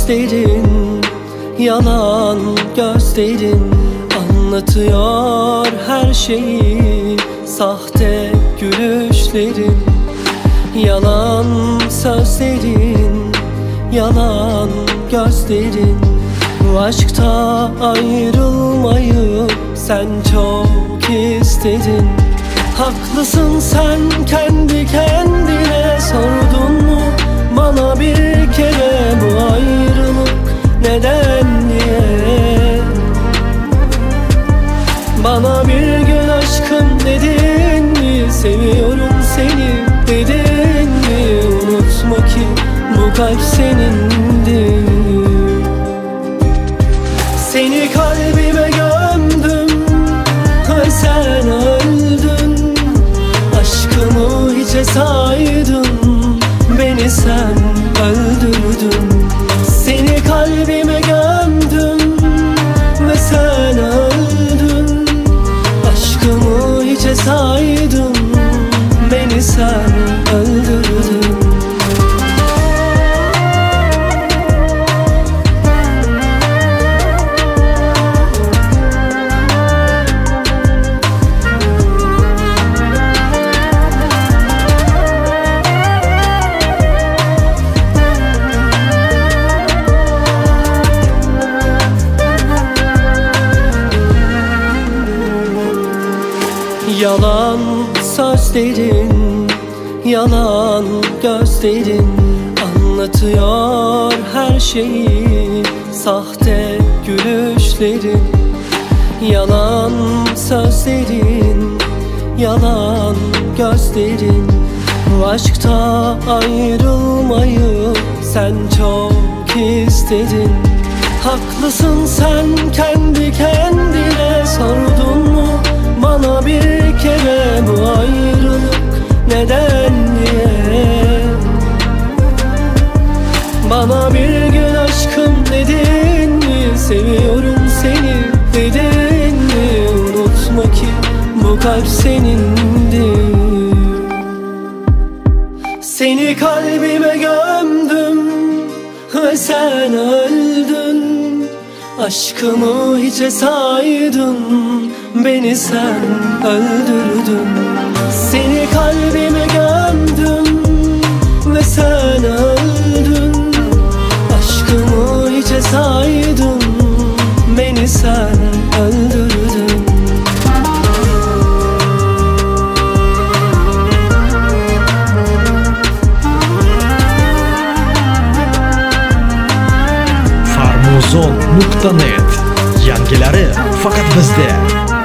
sözlerin, yalan gözlerin anlatıyor her şeyi. Sahte gülüşlerin, yalan sözlerin, yalan gözlerin. Bu aşkta ayrılmayı sen çok istedin. Haklısın sen, kendi kendine sordun mu bana bir kere bu ayrılık neden diye? Bana bir gün aşkım dedin mi, seviyorum seni dedin mi? Unutma ki bu kalp senindi. Seni kalbime gömdüm ve sen öldün. Aşkımı hiçe saydın, beni sen öldürdün. Seni kalbime gömdüm ve sen öldün. Aşkımı hiçe saydın, beni sen öldürdün. Yalan sözlerin, yalan gözlerin anlatıyor her şeyi. Sahte gülüşlerin, yalan sözlerin, yalan gözlerin. Bu aşkta ayrılmayı sen çok istedin. Haklısın sen, kendi kendine sordun mu bana bir kere bu ayrılık neden diye? Bana bir gün aşkım dedin mi, seviyorum seni dedin mi? Unutma ki bu kalp senindi. Seni kalbime gömdüm ve sen öldün. Aşkımı hiçe saydın, beni sen öldürdün. Seni kalbime gömdüm ve sen öldün. Aşkımı hiçe saydın, beni sen öldürdün. Farmuzon.net yangilari faqat bizda.